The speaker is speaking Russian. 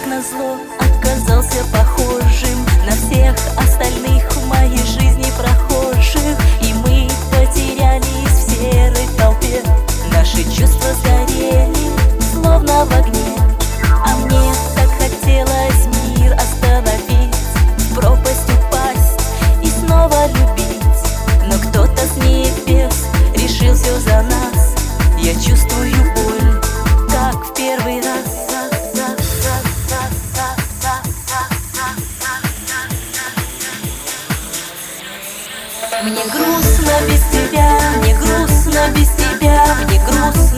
как назло, оказался похожим на всех остальных в моей жизни прохожих. И мы потерялись в серой толпе, наши чувства сгорели, словно в огне. А мне так хотелось мир остановить, в пропасть упасть и снова любить. Но кто-то с небес решил все за нас. Я чувствую боль, как в первый раз. Мне грустно без тебя, мне грустно без тебя, мне грустно.